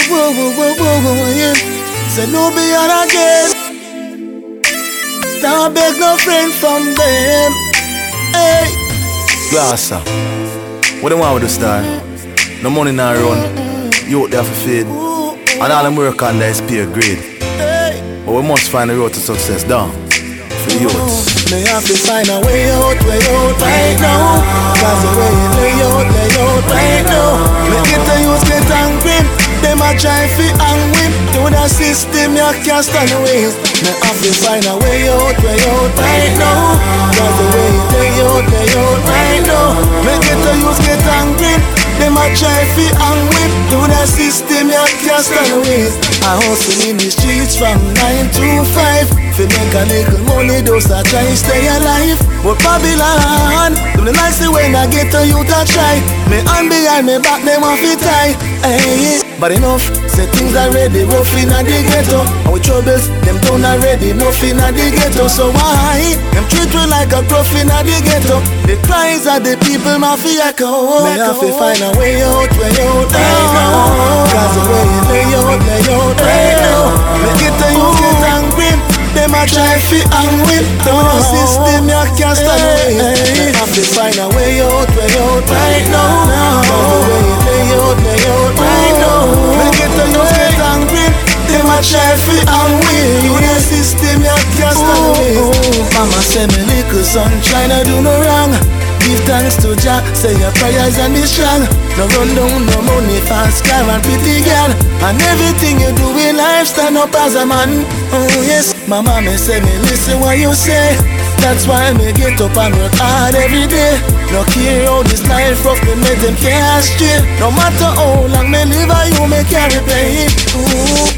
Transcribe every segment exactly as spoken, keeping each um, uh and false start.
whoa, whoa, whoa, whoa, whoa, yeah. Say no beyond again. Don't beg no friend from them. Hey. Glasser, what do you want with the star? No money now run. You out there for feed. And all them work on there is pay grade. But we must find a road to success down. For the youths. May have to find a way out, way out right now. Cause the way you lay out, lay out right now. Make it the youth get angry. Them a try fi hang with. To the system you can't stand away. May have to find a way out, way out right now. Cause the way you lay out, lay out right now. Make it the youth get angry. Them a try fi hang with. To the system you can't stand away. I hustle in the streets from nine to five. Fi make a little money, those that try stay alive. But Babylon, them the nice when I get to you to try. Me hand behind me back, them off it tight. Hey, but enough, say things already rough in a the ghetto. Our troubles, them done already enough in a the ghetto. So why, them treat me like a gruff in a the ghetto. The cries of the people, mafia echo. Me have to find a way out, way out right now. Cause the way you lay out, lay out right now. Make it the youth get angry. Them a try fi hang with. Down the system you can't stand away. Me have to find a way out, way out right now. Cause the way you lay out, lay out right now. Make it the youth get angry. Them a try fi hang with. Down the system you can't stand away. Mama say me little son tryna do no wrong. Give thanks to Jah, say your prayers and be strong. No run down, no money, fast car and pretty girl. And everything you do in life, stand up as a man. Oh yes, my mama say me listen what you say. That's why me get up and work hard every day. No care how this life rough, me make them care straight. No matter how long me live, I you me carry play. Ooh.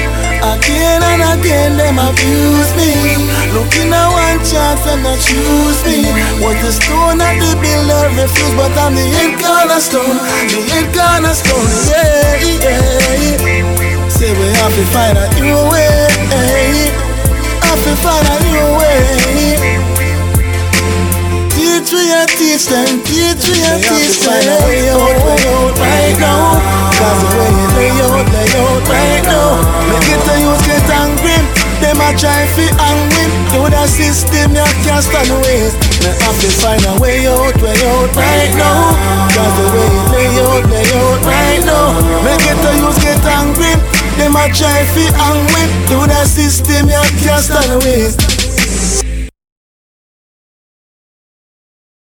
Again and again them abuse me. Looking at one chance and not choose me. Was the stone at the builder refuse, but I'm the head cornerstone. The head cornerstone, yeah, yeah. Say we have to find a new way. Have to find a new way. Teach we and teach them, teach we and teach them. We have to find a way out, way out right now. Cause the way you lay out, lay out right now. Make it the youth get angry. Them a try fi hang with. To the system you can't stand away. Me have to find a way out, way out right now. Cause the way you lay out, lay out right now. Make it the youth get angry. Them a try fi hang with. To the system you can't stand away.